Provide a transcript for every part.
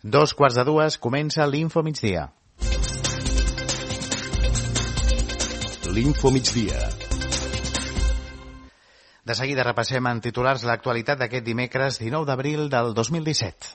2:15 comença l'Info Migdia. L'Info Migdia. De seguida repassem en titulars l'actualitat d'aquest dimecres 19 d'abril del 2017.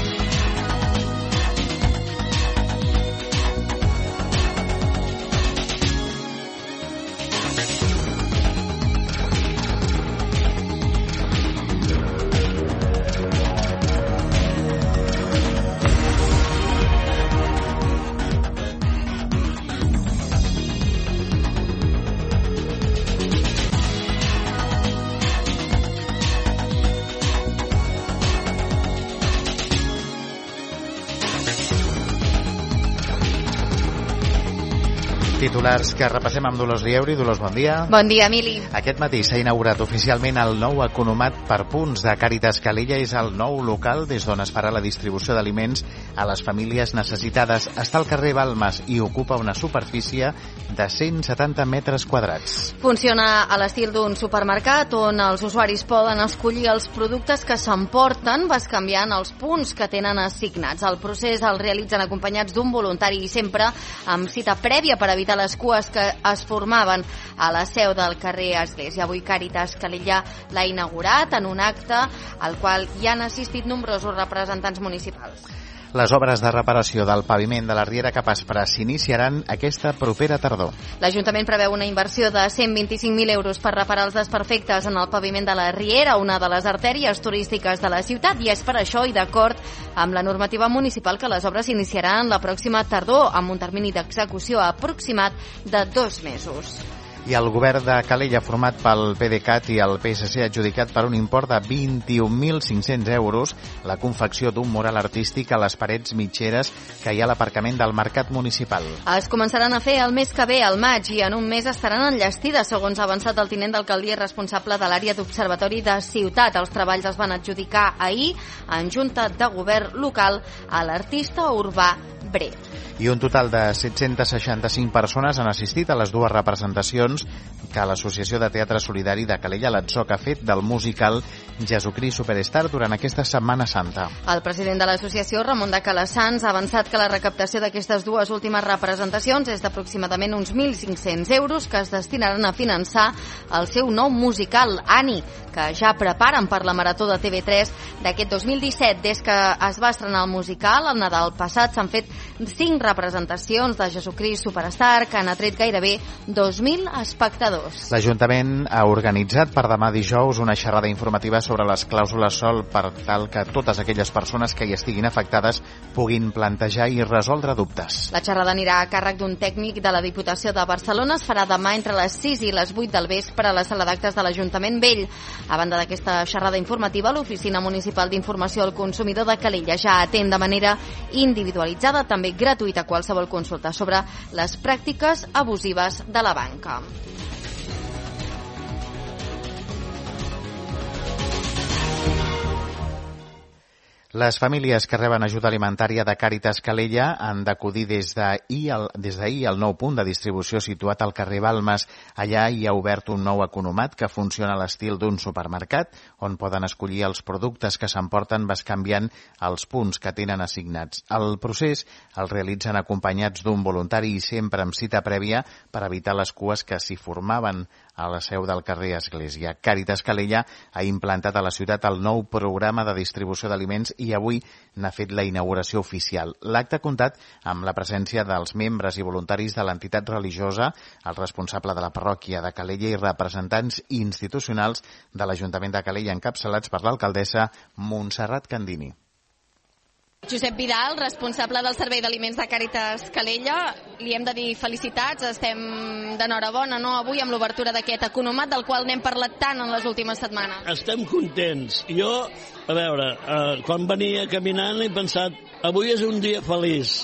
Titulars que repassem amb Dolors Lieuri. Dolors, bon dia. Bon dia, Emili. Aquest matí s'ha inaugurat oficialment el nou economat per punts de Càritas Calella. És el nou local des d'on es farà la distribució d'aliments a les famílies necessitades. Està al carrer Balmes i ocupa una superfície de 170 metres quadrats. Funciona a l'estil d'un supermercat on els usuaris poden escollir els productes que s'emporten bescanviant els punts que tenen assignats. El procés el realitzen acompanyats d'un voluntari i sempre amb cita prèvia per evitar les cues que es formaven a la seu del carrer Església. Avui Càritas Calella l'ha inaugurat en un acte al qual hi han assistit nombrosos representants municipals. Les obres de reparació del paviment de la Riera Capaspra s'iniciaran aquesta propera tardor. L'Ajuntament preveu una inversió de 125.000 euros per reparar els desperfectes en el paviment de la Riera, una de les artèries turístiques de la ciutat, i és per això i d'acord amb la normativa municipal que les obres s'iniciaran la pròxima tardor amb un termini d'execució aproximat de 2 mesos. I el govern de Calella, format pel PDeCAT i el PSC, ha adjudicat per un import de 21.500 euros la confecció d'un mural artístic a les parets mitgeres que hi ha a l'aparcament del mercat municipal. Es començaran a fer el mes que ve, al maig, i en un mes estaran enllestides, segons ha avançat el tinent d'alcaldia responsable de l'àrea d'observatori de ciutat. Els treballs es van adjudicar ahir en junta de govern local a l'artista urbà Bret. I un total de 765 persones han assistit a les dues representacions que l'Associació de Teatre Solidari de Calella, l'ATSOC, ha fet del musical Jesucrist Superstar durant aquesta Setmana Santa. El president de l'associació, Ramon de Calassans, ha avançat que la recaptació d'aquestes dues últimes representacions és d'aproximadament uns 1.500 euros que es destinaran a finançar el seu nou musical, Ani, que ja preparen per la Marató de TV3 d'aquest 2017. Des que es va estrenar el musical, el Nadal passat, s'han fet 5 representacions de Jesucrist Superstar que han atret gairebé 2.000 espectadors. L'Ajuntament ha organitzat per demà dijous una xerrada informativa sobre les clàusules SOL per tal que totes aquelles persones que hi estiguin afectades puguin plantejar i resoldre dubtes. La xerrada anirà a càrrec d'un tècnic de la Diputació de Barcelona. Es farà demà entre les 6 i les 8 del vespre a la sala d'actes de l'Ajuntament Vell. A banda d'aquesta xerrada informativa, l'Oficina Municipal d'Informació al Consumidor de Calella ja atén de manera individualitzada, també gratuïta, qualsevol consulta sobre les pràctiques abusives de la banca. Les famílies que reben ajuda alimentària de Càritas Calella han d'acudir des d'ahir al nou punt de distribució situat al carrer Balmes. Allà hi ha obert un nou economat que funciona a l'estil d'un supermercat, on poden escollir els productes que s'emporten bescanviant els punts que tenen assignats. El procés el realitzen acompanyats d'un voluntari i sempre amb cita prèvia per evitar les cues que s'hi formaven a la seu del carrer Església. Càritas Calella ha implantat a la ciutat el nou programa de distribució d'aliments i avui n'ha fet la inauguració oficial. L'acte ha comptat amb la presència dels membres i voluntaris de l'entitat religiosa, el responsable de la parròquia de Calella i representants institucionals de l'Ajuntament de Calella encapçalats per l'alcaldessa Montserrat Candini. Josep Vidal, responsable del Servei d'Aliments de Càritas Calella, li hem de dir felicitats, estem d'enhorabona, no?, avui amb l'obertura d'aquest economat del qual n'hem parlat tant en les últimes setmanes. Estem contents. Jo, a veure, quan venia caminant he pensat, avui és un dia feliç,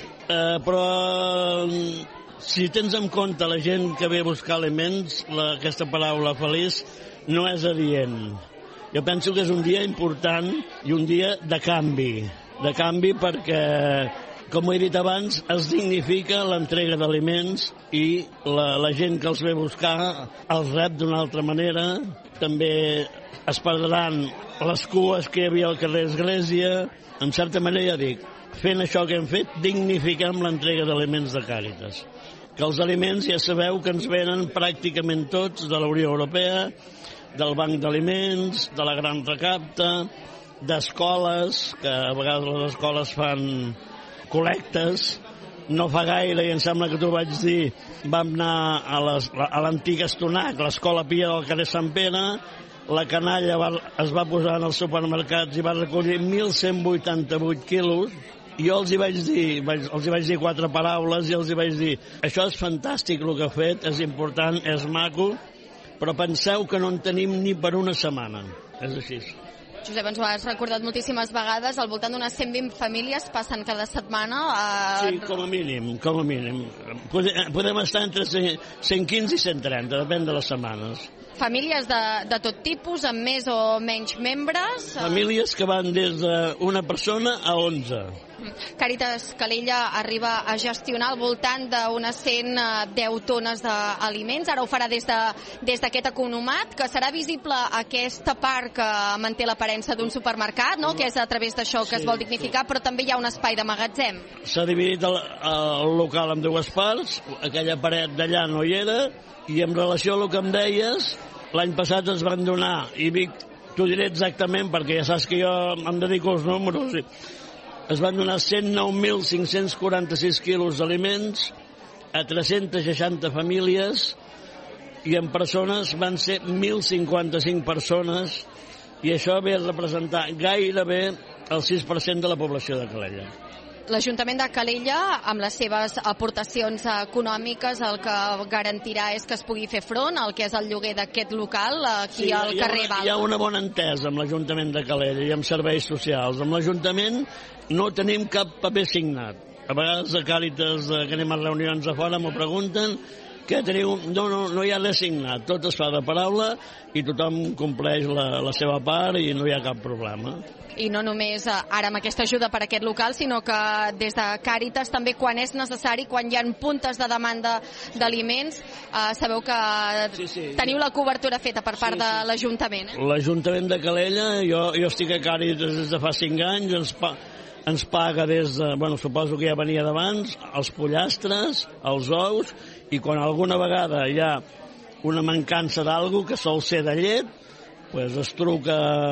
però si tens en compte la gent que ve a buscar aliments, aquesta paraula feliç no és adient. Jo penso que és un dia important i un dia de canvi perquè com he dit abans, es dignifica l'entrega d'aliments i la gent que els ve a buscar els rep d'una altra manera. També es perdran les cues que hi havia al carrer Església. En certa manera, ja dic, fent això que hem fet, dignifiquem l'entrega d'aliments de Càritas. Que els aliments ja sabeu que ens venen pràcticament tots de la Unió Europea, del Banc d'Aliments, de la Gran Recapta, d'escoles, que a vegades les escoles fan col·lectes. No fa gaire, i em sembla que t'ho vaig dir, vam anar a l'antic Estonac, l'escola Pia del carrer Sant Pere. La canalla es va posar en els supermercats i va recollir 1.188 quilos. Jo els hi vaig dir 4 paraules i els hi vaig dir: això és fantàstic el que ha fet, és important, és maco, però penseu que no en tenim ni per una setmana. És així. Josep, ens ho has recordat moltíssimes vegades, al voltant d'unes 120 famílies passen cada setmana. Sí, com a mínim. Podem estar entre 115 i 130, depèn de les setmanes. Famílies de tot tipus, amb més o menys membres? Famílies que van des d'una persona a 11. Càritas Calella arriba a gestionar al voltant d'unes 110 tones d'aliments. Ara ho farà des d'aquest economat, que serà visible aquesta part que manté l'aparença d'un supermercat, no? Que és a través d'això que es vol dignificar, però també hi ha un espai de magatzem. S'ha dividit el local en dues parts, aquella paret d'allà no hi era, i en relació a el que em deies, l'any passat es van donar, i t'ho diré exactament perquè ja saps que jo em dedico als números, es van donar 109.546 quilos d'aliments a 360 famílies, i en persones van ser 1.055 persones, i això ve a representar gairebé el 6% de la població de Calella. L'Ajuntament de Calella, amb les seves aportacions econòmiques, el que garantirà és que es pugui fer front al que és el lloguer d'aquest local aquí al carrer Balmes. Hi ha una bona entesa amb l'Ajuntament de Calella i amb serveis socials. Amb l'Ajuntament no tenim cap paper signat. A vegades a Càritas, que anem a reunions a fora, m'ho pregunten, que teniu... No hi ha res signat, tot es fa de paraula i tothom compleix la seva part i no hi ha cap problema. I no només ara amb aquesta ajuda per a aquest local, sinó que des de Càritas també, quan és necessari, quan hi ha puntes de demanda d'aliments, sabeu que teniu la cobertura feta per part de l'Ajuntament. L'Ajuntament de Calella, jo estic a Càritas des de fa 5 anys, ens paga des de... suposo que ja venia d'abans, els pollastres, els ous, i quan alguna vegada hi ha una mancança d'alguna que sol ser de llet, es truca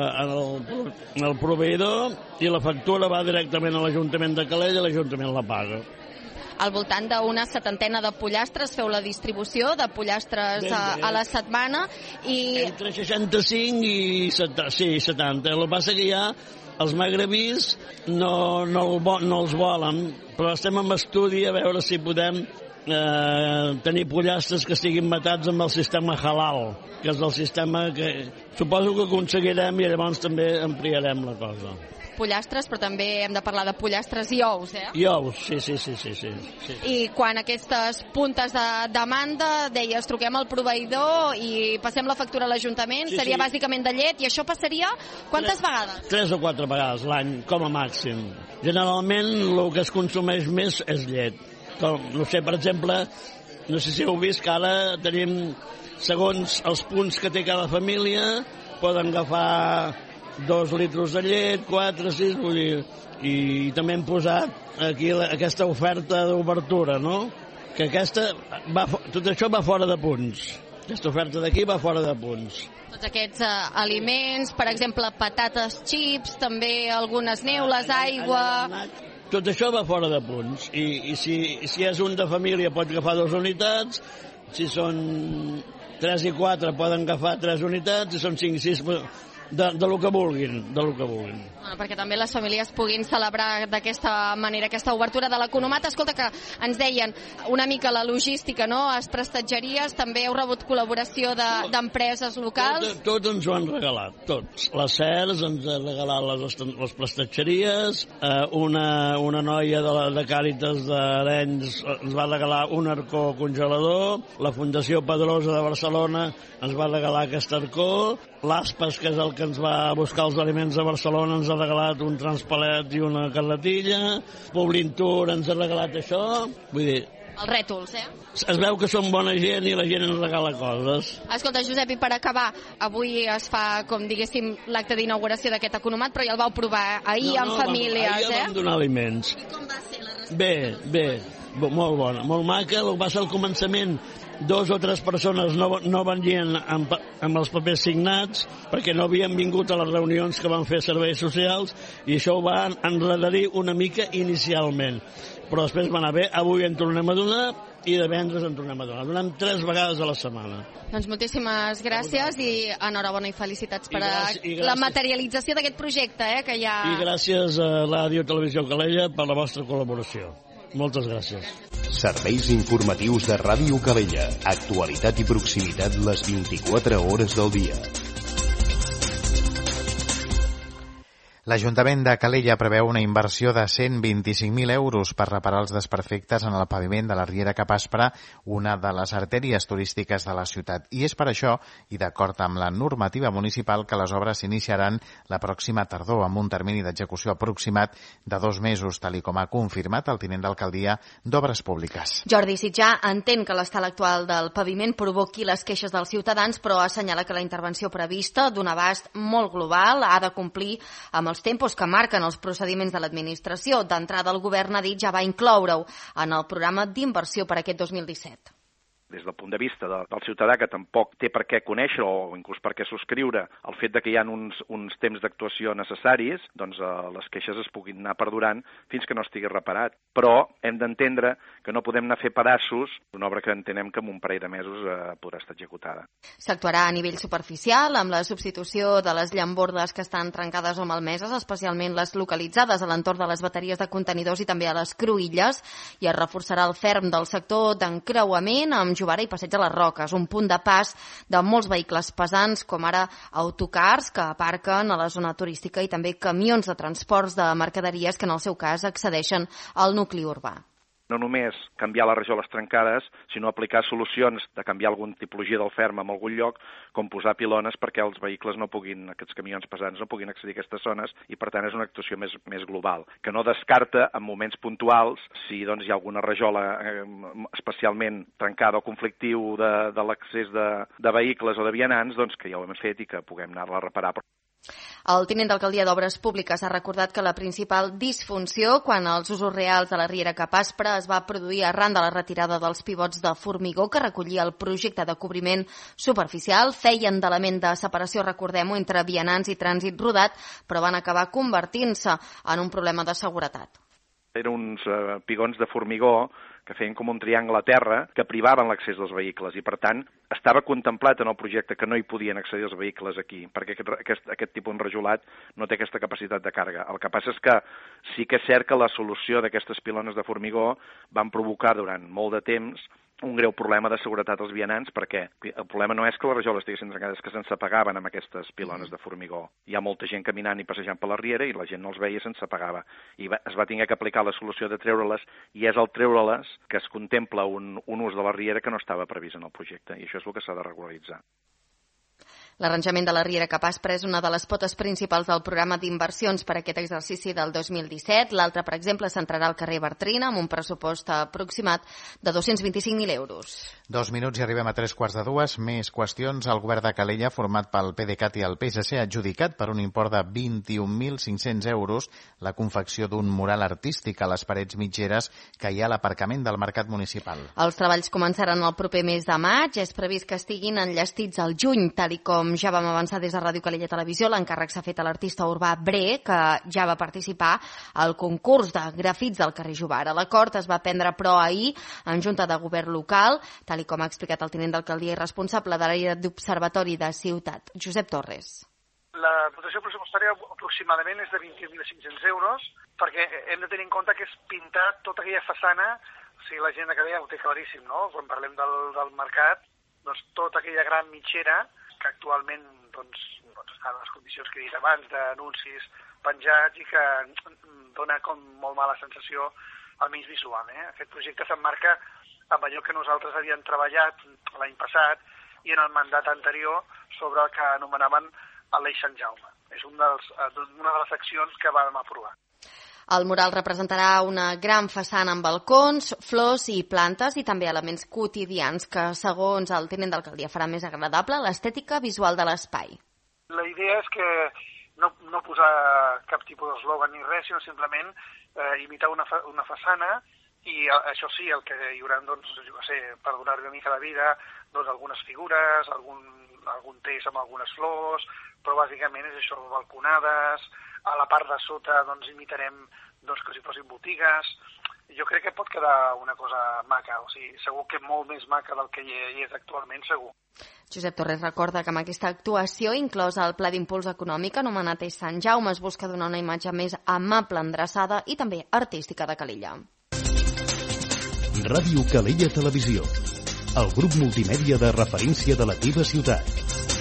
al proveïdor i la factura va directament a l'Ajuntament de Calella i l'Ajuntament la paga. Al voltant d'una 70 de pollastres feu la distribució de pollastres a la setmana i... Entre 65 i 70. El que passa que ja els magrebís no els volen, però estem en estudi a veure si podem tenir pollastres que siguin matats amb el sistema halal, que és el sistema que suposo que aconseguirem, i llavors també ampliarem la cosa. Pollastres, però també hem de parlar de pollastres i ous, eh? I ous, sí. I quan aquestes puntes de demanda, deies, truquem al proveïdor i passem la factura a l'Ajuntament, seria bàsicament de llet, i això passaria quantes vegades? 3 o 4 vegades l'any, com a màxim. Generalment el que es consumeix més és llet. No sé, per exemple, no sé si heu vist que ara tenim, segons els punts que té cada família, poden agafar 2 litres de llet, 4, 6, vull dir, i també hem posat aquí aquesta oferta d'obertura, no? Que tot això va fora de punts. Aquesta oferta d'aquí va fora de punts. Tots aquests aliments, per exemple, patates xips, també algunes neules, aigua... Tot això va fora de punts, i si és un de família pot agafar 2 unitats, si són 3 i 4 poden agafar 3 unitats, si són 5 i 6 de lo que vulguin, perquè també les famílies puguin celebrar d'aquesta manera aquesta obertura de l'economat. Escolta, que ens deien una mica la logística, no? Les prestatgeries, també heu rebut col·laboració d'empreses locals? Tot ens ho han regalat, tots. Les CERS ens han regalat les prestatgeries, una noia de Càritas d'Arenys ens va regalar un arcó congelador, la Fundació Pedrosa de Barcelona ens va regalar aquest arcó, l'Aspas, que és el que ens va buscar els aliments a Barcelona ens ha regalat un transpalet i una carretilla, Publin Tour ens ha regalat això, vull dir... Els rètols, Es veu que som bona gent i la gent ens regala coses. Escolta, Josep, i per acabar, avui es fa, com diguéssim, l'acte d'inauguració d'aquest economat, però ja el vau provar ahir amb famílies, Ahir ja vam donar aliments. I com va ser la recepció? Bé, molt bona, molt maca. El que va ser al començament, 2 o 3 persones no venien amb els papers signats perquè no havien vingut a les reunions que van fer serveis socials i això ho va enredarir una mica inicialment. Però després va anar bé, avui en tornem a donar i divendres en tornem a donar. Donem 3 vegades a la setmana. Doncs moltíssimes gràcies i enhorabona i felicitats per la materialització d'aquest projecte que ja... I gràcies a Ràdio Televisió Calella per la vostra col·laboració. Moltes gràcies. Serveis informatius de Ràdio Calella. Actualitat i proximitat les 24 hores del dia. L'Ajuntament de Calella preveu una inversió de 125.000 euros per reparar els desperfectes en el paviment de la Riera Cap Aspre, una de les artèries turístiques de la ciutat. I és per això, i d'acord amb la normativa municipal, que les obres s'iniciaran la pròxima tardor, amb un termini d'execució aproximat de 2 mesos, tal com ha confirmat el tinent d'alcaldia d'Obres Públiques. Jordi Sitjà entén que l'estat actual del paviment provoqui les queixes dels ciutadans, però assenyala que la intervenció prevista, d'un abast molt global, ha de complir amb els tempos que marquen els procediments de l'administració. D'entrada, el govern ha dit ja va incloure-ho en el programa d'inversió per aquest 2017. Des del punt de vista del ciutadà, que tampoc té per què conèixer o inclús per què subscriure el fet de que hi ha uns temps d'actuació necessaris, doncs les queixes es puguin anar perdurant fins que no estigui reparat. Però hem d'entendre que no podem anar a fer pedaços una obra que entenem que en un parell de mesos podrà estar executada. S'actuarà a nivell superficial amb la substitució de les llambordes que estan trencades o malmeses, especialment les localitzades a l'entorn de les bateries de contenidors i també a les cruïlles, i es reforçarà el ferm del sector d'encreuament amb Jovara i Passeig de les Roques, un punt de pas de molts vehicles pesants, com ara autocars que aparquen a la zona turística i també camions de transports de mercaderies que en el seu cas accedeixen al nucli urbà. No només canviar les rajoles trencades, sinó aplicar solucions de canviar alguna tipologia del ferm en algun lloc, com posar pilones perquè els vehicles no puguin, aquests camions pesants no puguin accedir a aquestes zones, i per tant és una actuació més global, que no descarta en moments puntuals, si doncs, hi ha alguna rajola especialment trencada o conflictiu de l'accés de vehicles o de vianants, doncs que ja ho hem fet i que puguem anar-la a reparar. El tinent d'alcaldia d'Obres Públiques ha recordat que la principal disfunció quan els usos reals de la Riera Cap Aspre es va produir arran de la retirada dels pivots de formigó que recollia el projecte de cobriment superficial, feien d'element de separació, recordem-ho, entre vianants i trànsit rodat, però van acabar convertint-se en un problema de seguretat. Eren uns pigons de formigó que feien com un triangle a terra, que privaven l'accés dels vehicles i, per tant, estava contemplat en el projecte que no hi podien accedir els vehicles aquí, perquè aquest tipus enrajolat no té aquesta capacitat de càrrega. El que passa és que sí que és cert que la solució d'aquestes pilones de formigó van provocar durant molt de temps un greu problema de seguretat als vianants, perquè el problema no és que les rajoles estiguessin trencades, és que se'ns apagaven amb aquestes pilones de formigó. Hi ha molta gent caminant i passejant per la riera i la gent no els veia i se'ns apagava. I es va haver que aplicar la solució de treure-les, i és al treure-les que es contempla un ús de la riera que no estava previst en el projecte, i això és el que s'ha de regularitzar. L'arranjament de la Riera Cap Aspre és una de les potes principals del programa d'inversions per a aquest exercici del 2017. L'altre, per exemple, centrarà al carrer Bartrina amb un pressupost aproximat de 225.000 euros. 2 minuts i arribem a 3:45. Més qüestions. El govern de Calella, format pel PDeCAT i el PSC, ha adjudicat per un import de 21.500 euros la confecció d'un mural artístic a les parets mitgeres que hi ha a l'aparcament del mercat municipal. Els treballs començaran el proper mes de maig. És previst que estiguin enllestits al juny, tal com ja vam avançar des de Ràdio Calella Televisió. L'encàrrec s'ha fet a l'artista urbà Bre, que ja va participar al concurs de grafits del carrer Jovara. L'acord es va prendre, però, ahir en Junta de Govern local, tal com ha explicat el tinent d'alcaldia i responsable de l'àrea d'observatori de Ciutat, Josep Torres. La dotació pressupostària aproximadament és de 21.500 euros, perquè hem de tenir en compte que és pintar tota aquella façana, o sigui, la gent de Calella ho té claríssim, no? Quan parlem del mercat, doncs tota aquella gran mitgera que actualment doncs, està en les condicions que he dit abans, d'anuncis penjats i que dona com molt mala sensació, almenys visual. Aquest projecte s'emmarca amb allò que nosaltres havíem treballat l'any passat i en el mandat anterior sobre el que anomenaven a l'Eix Sant Jaume. És una de les accions que vam aprovar. El mural representarà una gran façana amb balcons, flors i plantes i també elements quotidians que, segons el tinent d'alcaldia, farà més agradable l'estètica visual de l'espai. La idea és que no posar cap tipus d'eslògan ni res, sinó simplement imitar una façana i això sí, el que hi haurà, doncs, jo sé, per donar-li una mica de vida, doncs algunes figures, algun text amb algunes flors, però bàsicament és això, balconades. A la part de sota doncs imitarem que si fossin botigues. Jo crec que pot quedar una cosa maca, o sigui, segur que molt més maca del que hi és actualment, segur. Josep Torres recorda que amb aquesta actuació, inclosa el Pla d'Impuls Econòmic anomenat Eix Sant Jaume, es busca donar una imatge més amable, endreçada i també artística de Calella. Ràdio Calella Televisió, el grup multimèdia de referència de la teva ciutat.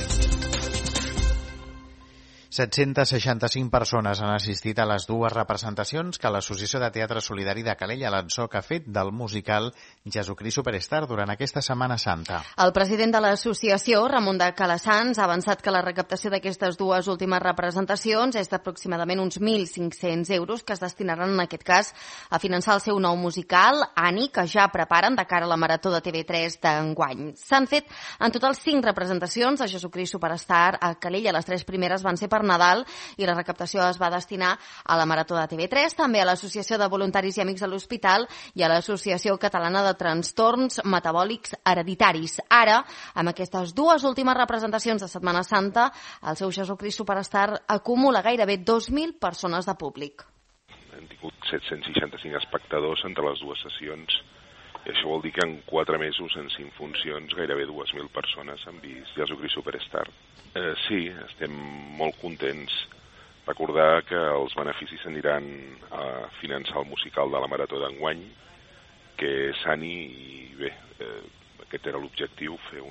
765 persones han assistit a les dues representacions que l'Associació de Teatre Solidari de Calella, l'Ansoc, ha fet del musical Jesucrist Superstar durant aquesta Setmana Santa. El president de l'associació, Ramon de Calassans, ha avançat que la recaptació d'aquestes dues últimes representacions és d'aproximadament uns 1.500 euros que es destinaran, en aquest cas, a finançar el seu nou musical, Ani, que ja preparen de cara a la Marató de TV3 d'enguany. S'han fet en total 5 representacions de Jesucrist Superstar a Calella. Les 3 primeres van ser per Nadal i la recaptació es va destinar a la Marató de TV3, també a l'Associació de Voluntaris i Amics de l'Hospital i a l'Associació Catalana de Trastorns Metabòlics Hereditaris. Ara, amb aquestes dues últimes representacions de Setmana Santa, el seu Jesucrist Superstar acumula gairebé 2.000 persones de públic. Hem tingut 765 espectadors entre les dues sessions. I això vol dir que en 4 mesos, en 5 funcions, gairebé 2.000 persones han vist Jesucrist Superstar. Sí, estem molt contents. Recordar que els beneficis aniran a finançar el musical de la Marató d'enguany, que és Ani, i bé, aquest era l'objectiu, fer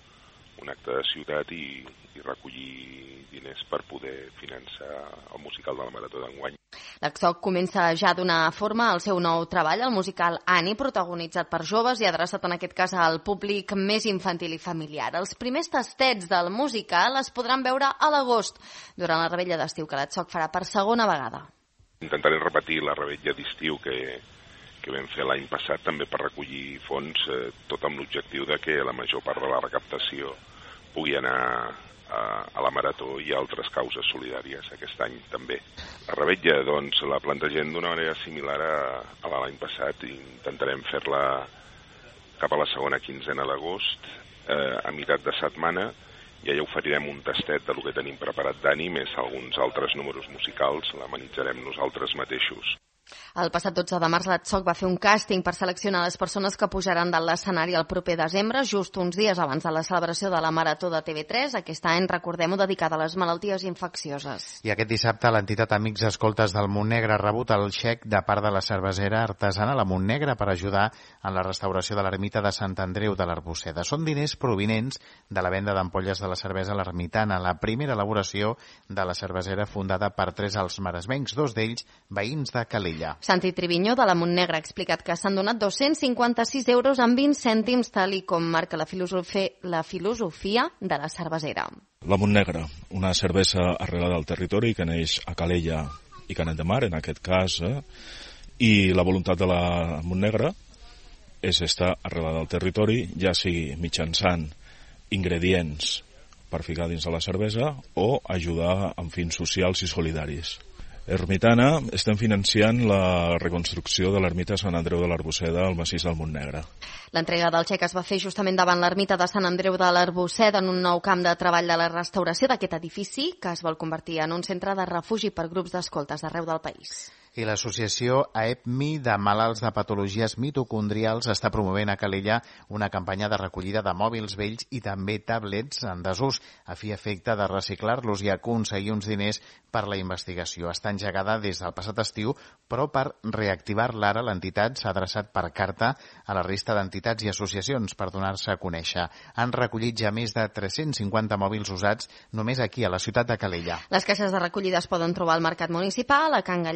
un acte de ciutat i recollir diners per poder finançar el musical de la Marató d'enguany. L'Ansoc comença ja a donar forma al seu nou treball, el musical Ani, protagonitzat per joves i adreçat en aquest cas al públic més infantil i familiar. Els primers tastets del musical es podran veure a l'agost, durant la revetlla d'estiu que l'Ansoc farà per segona vegada. Intentaré repetir la revetlla d'estiu que vam fer l'any passat, també per recollir fons, tot amb l'objectiu de que la major part de la recaptació pugui anar a la Marató i a altres causes solidàries aquest any també. La revetlla, doncs, la plantegem d'una manera similar a l'any passat i intentarem fer-la cap a la segona quinzena d'agost, a meitat de setmana, i allà oferirem un tastet del que tenim preparat d'Ani, més alguns altres números musicals, l'amenitzarem nosaltres mateixos. El passat 12 de març l'Ansoc va fer un càsting per seleccionar les persones que pujaran de l'escenari el proper desembre, just uns dies abans de la celebració de la Marató de TV3, aquest any, recordem-ho, dedicada a les malalties infeccioses. I aquest dissabte l'entitat Amics Escoltes del Montnegre ha rebut el xec de part de la cervesera artesana La Montnegre per ajudar en la restauració de l'ermita de Sant Andreu de l'Arboçeda. Són diners provinents de la venda d'ampolles de la cervesa L'Ermitana, la primera elaboració de la cervesera fundada per 3 alts maresmencs, 2 d'ells veïns de Calella. Santi Triviño, de la Montnegre, ha explicat que s'han donat 256 euros amb 20 cèntims, tal i com marca la filosofia de la cervesera. La Montnegre, una cervesa arrelada al territori que neix a Calella i Canet de Mar, en aquest cas, i la voluntat de la Montnegre és estar arrelada al territori, ja sigui mitjançant ingredients per ficar dins de la cervesa o ajudar amb fins socials i solidaris. Ermitana, estem financiant la reconstrucció de l'ermita Sant Andreu de l'Arboçeda al massís del Montnegre. L'entrega del xec es va fer justament davant l'ermita de Sant Andreu de l'Arboçeda, en un nou camp de treball de la restauració d'aquest edifici, que es vol convertir en un centre de refugi per grups d'escoltes d'arreu del país. I l'associació AEPMI de malalts de patologies mitocondrials està promovent a Calella una campanya de recollida de mòbils vells i també tablets en desús, a fi efecte de reciclar-los i aconseguir uns diners per la investigació. Està engegada des del passat estiu, però per reactivar-la ara l'entitat s'ha adreçat per carta a la resta d'entitats i associacions per donar-se a conèixer. Han recollit ja més de 350 mòbils usats només aquí, a la ciutat de Calella. Les caixes de recollida es poden trobar al Mercat Municipal, a Can Gallard, a Can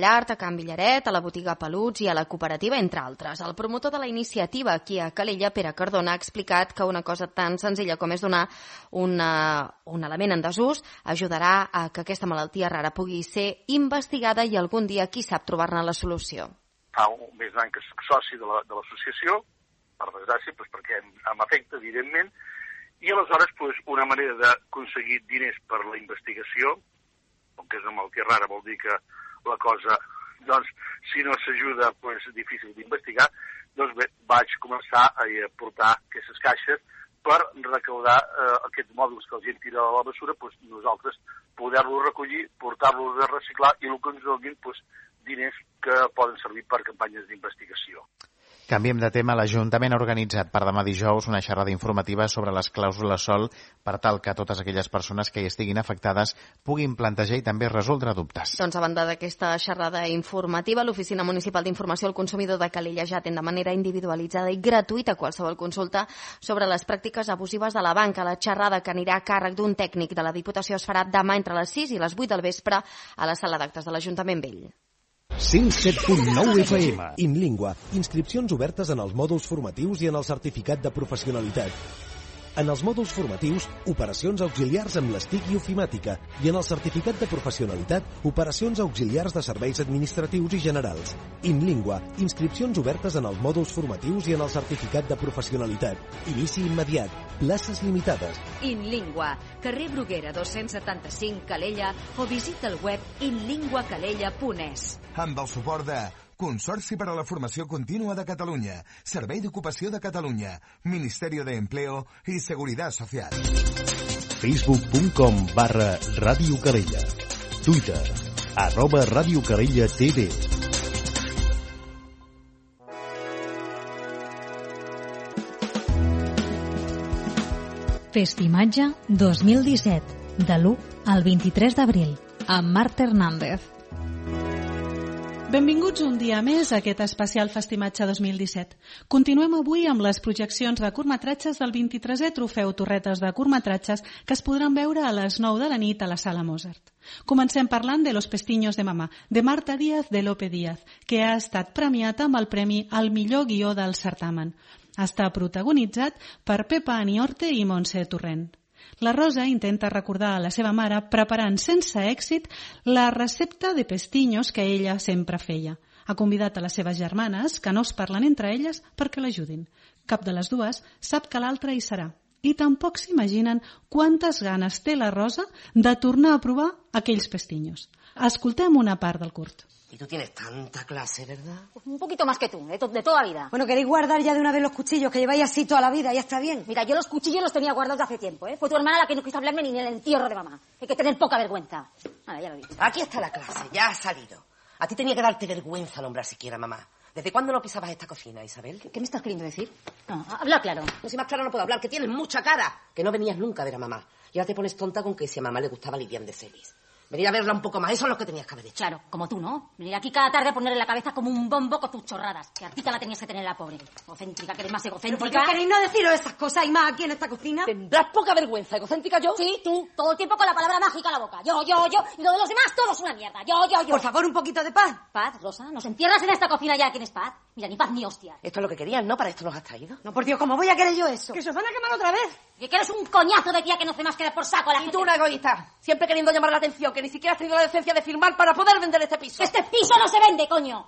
Can Villaret, a la botiga Peluts i a la cooperativa, entre altres. El promotor de la iniciativa aquí a Calella, Pere Cardona, ha explicat que una cosa tan senzilla com és donar un element en desús ajudarà a que aquesta malaltia rara pugui ser investigada i algun dia, qui sap, trobar-ne la solució. Fa un mes d'any que soc soci de l'associació, per desgràcia, perquè em afecta, evidentment, i aleshores una manera d'aconseguir diners per la investigació, com que és una malaltia rara, vol dir que la cosa, si no s'ajuda, és difícil d'investigar, vaig començar a portar aquestes caixes per recaudar aquests mòduls que la gent tira a la bessura, nosaltres poder-los recollir, portar-los a reciclar i el que ens donin diners que poden servir per campanyes d'investigació. Canviem de tema. L'Ajuntament ha organitzat per demà dijous una xerrada informativa sobre les clàusules SOL per tal que totes aquelles persones que hi estiguin afectades puguin plantejar i també resoldre dubtes. Doncs a banda d'aquesta xerrada informativa, l'Oficina Municipal d'Informació al Consumidor de Calella ja atén de manera individualitzada i gratuïta qualsevol consulta sobre les pràctiques abusives de la banca. La xerrada, que anirà a càrrec d'un tècnic de la Diputació, es farà demà entre les 6 i les 8 del vespre a la sala d'actes de l'Ajuntament Vell. 107.9 FM. InLingua. Inscripcions obertes en els mòduls formatius i en el certificat de professionalitat. En els mòduls formatius, operacions auxiliars amb les TIC i ofimàtica, i en el certificat de professionalitat, operacions auxiliars de serveis administratius i generals. InLingua. Inscripcions obertes en els mòduls formatius i en el certificat de professionalitat. Inici immediat. Places limitades. InLingua. Carrer Bruguera 275, Calella, o visita el web inlinguacalella.es. Amb el suport de Consorci per a la Formació Contínua de Catalunya, Servei d'Ocupació de Catalunya, Ministerio de Empleo y Seguridad Social. Facebook.com/Ràdio Calella. Twitter, @Ràdio Calella TV. Festimatge 2017, de l'1 al 23 d'abril, amb Marta Hernández. Benvinguts un dia més a aquest especial Festimatge 2017. Continuem avui amb les projeccions de curtmetratges del 23è Trofeu Torretes de Curtmetratges que es podran veure a les 9 de la nit a la Sala Mozart. Comencem parlant de Los Pestiños de Mamá, de Marta Díaz de Lope Díaz, que ha estat premiat amb el premi al millor guió del certamen. Està protagonitzat per Pepa Aniorte i Montse Torrent. La Rosa intenta recordar a la seva mare preparant sense èxit la recepta de pestiños que ella sempre feia. Ha convidat a les seves germanes, que no es parlen entre elles, perquè l'ajudin. Cap de les dues sap que l'altra hi serà. I tampoc s'imaginen quantes ganes té la Rosa de tornar a provar aquells pestiños. Escoltem una part del curt. Y tú tienes tanta clase, ¿verdad? Pues un poquito más que tú, de toda vida. Bueno, ¿queréis guardar ya de una vez los cuchillos que lleváis así toda la vida? Ya está bien. Mira, yo los cuchillos los tenía guardados hace tiempo, ¿eh? Fue tu hermana la que no quiso hablarme ni en el entierro de mamá. Hay que tener poca vergüenza. Vale, ya lo he dicho. Aquí está la clase, ya ha salido. A ti tenía que darte vergüenza nombrar siquiera mamá. ¿Desde cuándo no pisabas esta cocina, Isabel? ¿Qué me estás queriendo decir? No, habla claro. No, si más claro no puedo hablar, que tienes mucha cara. Que no venías nunca a ver a mamá. Y ahora te pones tonta con que si a mamá le gustaba Lidian de Celis. Venir a verla un poco más, eso es lo que tenías que haber hecho. Claro, como tú, ¿no? Venir aquí cada tarde a ponerle la cabeza como un bombo con tus chorradas. Que artita la tenías que tener la pobre. Egocéntrica, que eres más egocéntrica. ¿Por qué queréis no deciros esas cosas y más aquí en esta cocina? ¿Tendrás poca vergüenza? ¿Egocéntrica yo? Sí, tú. Todo el tiempo con la palabra mágica a la boca. Yo. Y lo de los demás, todo es una mierda. Yo. Por favor, un poquito de paz. Paz, Rosa. Nos entierras en esta cocina ya. ¿Quién es paz? Mira, ni paz ni hostia. Esto es lo que querías, ¿no? Para esto nos has traído. No, por Dios, ¿cómo voy a querer yo eso? Que se os van a quemar otra vez. Que eres un coñazo de tía que no hace más que dar por saco a la gente. Y tú una egoísta. Siempre queriendo llamar la atención, que ni siquiera has tenido la decencia de firmar para poder vender este piso. ¡Este piso no se vende, coño!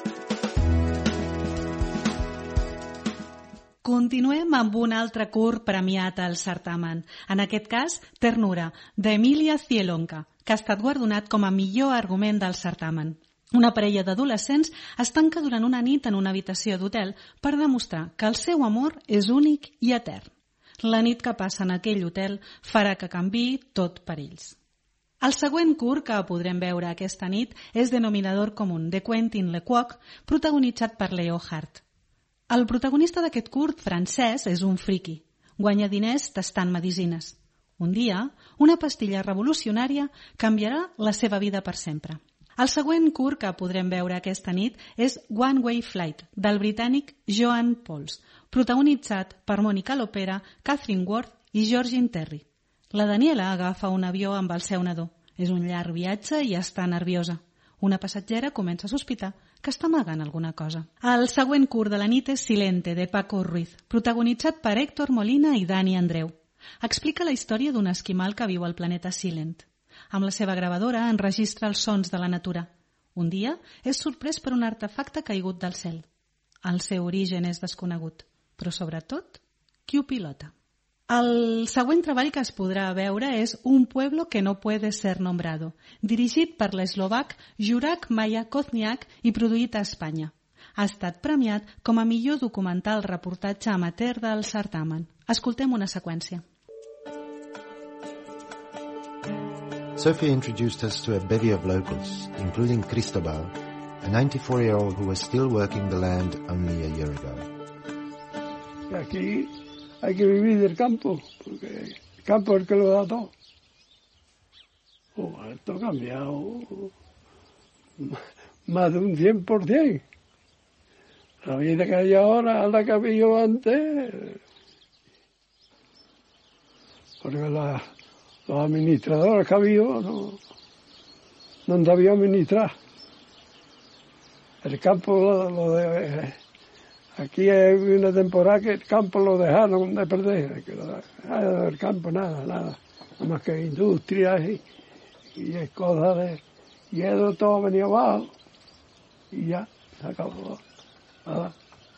Continuem amb un altre curt premiat al certamen. En aquest cas, Ternura, d'Emília Cielonca, que ha estat guardonat com a millor argument del certamen. Una parella d'adolescents es tanca durant una nit en una habitació d'hotel per demostrar que el seu amor és únic i etern. La nit que passa en aquell hotel farà que canviï tot per ells. El següent curt que podrem veure aquesta nit és Denominador Común, de Quentin Lequoc, protagonitzat per Leo Hart. El protagonista d'aquest curt, francès, és un friqui. Guanya diners tastant medicines. Un dia, una pastilla revolucionària canviarà la seva vida per sempre. El següent curt que podrem veure aquesta nit és One Way Flight, del britànic Joan Pauls, protagonitzat per Mònica Lopera, Catherine Ward i Georgine Terry. La Daniela agafa un avió amb el seu nadó. És un llarg viatge i està nerviosa. Una passatgera comença a sospitar que està amagant alguna cosa. El següent curt de la nit és Silente, de Paco Ruiz, protagonitzat per Héctor Molina i Dani Andreu. Explica la història d'un esquimal que viu al planeta Silent. Amb la seva gravadora enregistra els sons de la natura. Un dia és sorprès per un artefacte caigut del cel. El seu origen és desconegut, però sobretot, qui ho pilota? El següent treball que es podrà veure és Un pueblo que no puede ser nombrado, dirigit per l'eslovac Juraj Maja-Kozniak i produït a Espanya. Ha estat premiat com a millor documental reportatge amateur del certamen. Escoltem una seqüència. Sophie introduced us to a bevy of locals, including Cristobal, a 94-year-old who was still working the land only a year ago. Aquí hay que vivir del campo, porque el campo es el que lo da todo. Esto ha cambiado más de un 100%. La vida que hay ahora, la que había antes, porque los administradores que había no han sabido administrar. El campo aquí hay una temporada que el campo lo dejaron de perder, el campo nada, nada más que industrias y cosas de hielo, todo venía abajo y ya se acabó. Nada.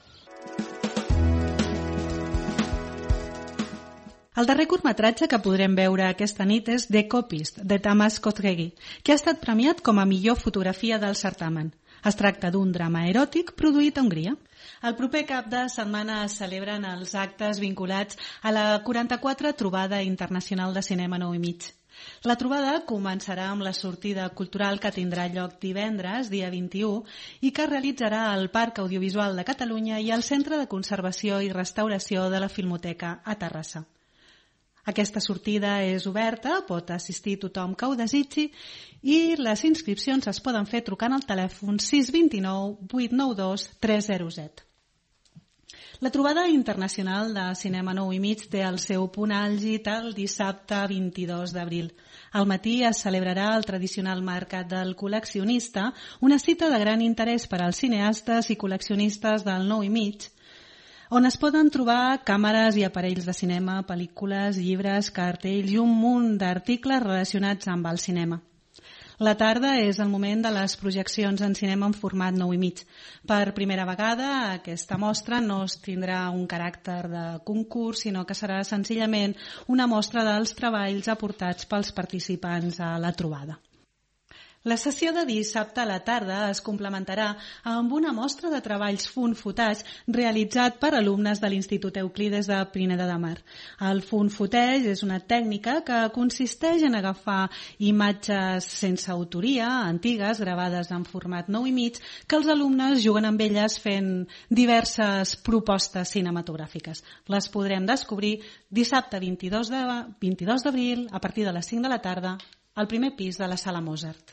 El darrer curtmetratge que podrem veure aquesta nit és The Copist, de Tamas Kozgegi, que ha estat premiat com a millor fotografia del certamen. Es tracta d'un drama eròtic produït a Hongria. El proper cap de setmana es celebren els actes vinculats a la 44 Trobada Internacional de Cinema 9,5. La trobada començarà amb la sortida cultural que tindrà lloc divendres, dia 21, i que es realitzarà al Parc Audiovisual de Catalunya i al Centre de Conservació i Restauració de la Filmoteca a Terrassa. Aquesta sortida és oberta, pot assistir tothom que ho desitgi i les inscripcions es poden fer trucant al telèfon 629 892 307. La trobada internacional de Cinema 9,5 té el seu punt àlgid el dissabte 22 d'abril. Al matí es celebrarà el tradicional mercat del col·leccionista, una cita de gran interès per als cineastes i col·leccionistes del 9,5, on es poden trobar càmeres i aparells de cinema, pel·lícules, llibres, cartells i un munt d'articles relacionats amb el cinema. La tarda és el moment de les projeccions en cinema en format 9,5. Per primera vegada, aquesta mostra no es tindrà un caràcter de concurs, sinó que serà senzillament una mostra dels treballs aportats pels participants a la trobada. La sessió de dissabte a la tarda es complementarà amb una mostra de treballs fottage realitzat per alumnes de l'Institut Euclides de Pineda de Mar. El footage és una tècnica que consisteix en agafar imatges sense autoria, antigues, gravades en format 9,5, que els alumnes juguen amb elles fent diverses propostes cinematogràfiques. Les podrem descobrir dissabte 22 d'abril a partir de les 5 de la tarda al primer pis de la Sala Mozart.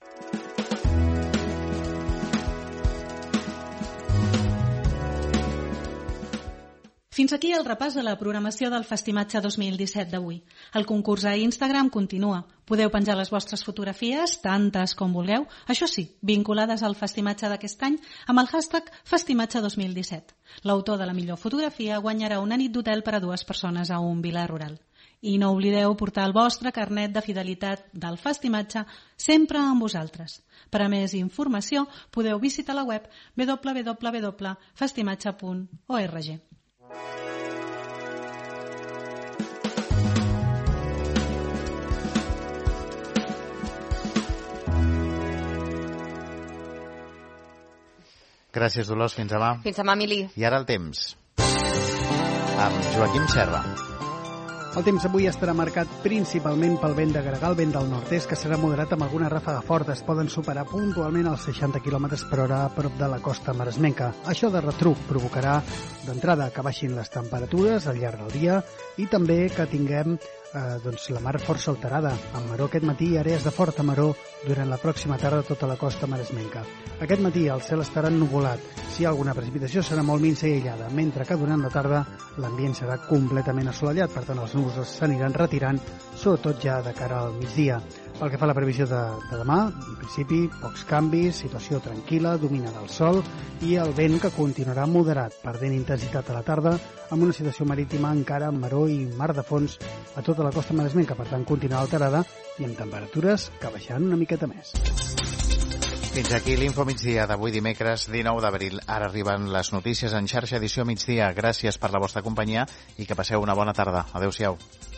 Fins aquí el repàs de la programació del Festimatge 2017 d'avui. El concurs a Instagram continua. Podeu penjar les vostres fotografies, tantes com vulgueu, això sí, vinculades al Festimatge d'aquest any, amb el hashtag Festimatge 2017. L'autor de la millor fotografia guanyarà una nit d'hotel per a 2 persones a un vila rural. I no oblideu portar el vostre carnet de fidelitat del Festimatge sempre amb vosaltres. Per a més informació podeu visitar la web www.festimatge.org. Gràcies, Dolors. Fins demà. Fins demà, Emili. I ara el temps. Amb Joaquim Serra. El temps avui estarà marcat principalment pel vent de gregal, vent del nord-est, que serà moderat amb alguna ràfaga forta. Es poden superar puntualment els 60 km per hora a prop de la costa maresmenca. Això de retruc provocarà d'entrada que baixin les temperatures al llarg del dia i també que tinguem la mar força alterada. Amb maror aquest matí i àrees de forta maror durant la pròxima tarda a tota la costa maresmenca. Aquest matí el cel estarà ennuvolat. Si hi ha alguna precipitació serà molt minsa i aïllada, mentre que durant la tarda l'ambient serà completament assolellat, per tant els núvols s'aniran retirant, sobretot ja de cara al migdia. Pel que fa a la previsió de demà, en principi, pocs canvis, situació tranquil·la, dominarà el sol i el vent que continuarà moderat, perdent intensitat a la tarda, amb una situació marítima encara amb maró i mar de fons a tota la costa maresmenca, per tant, continuarà alterada i amb temperatures que baixaran una miqueta més. Fins aquí l'Info Migdia d'avui dimecres 19 d'abril. Ara arriben les notícies en xarxa edició migdia. Gràcies per la vostra companyia i que passeu una bona tarda. Adéu-siau.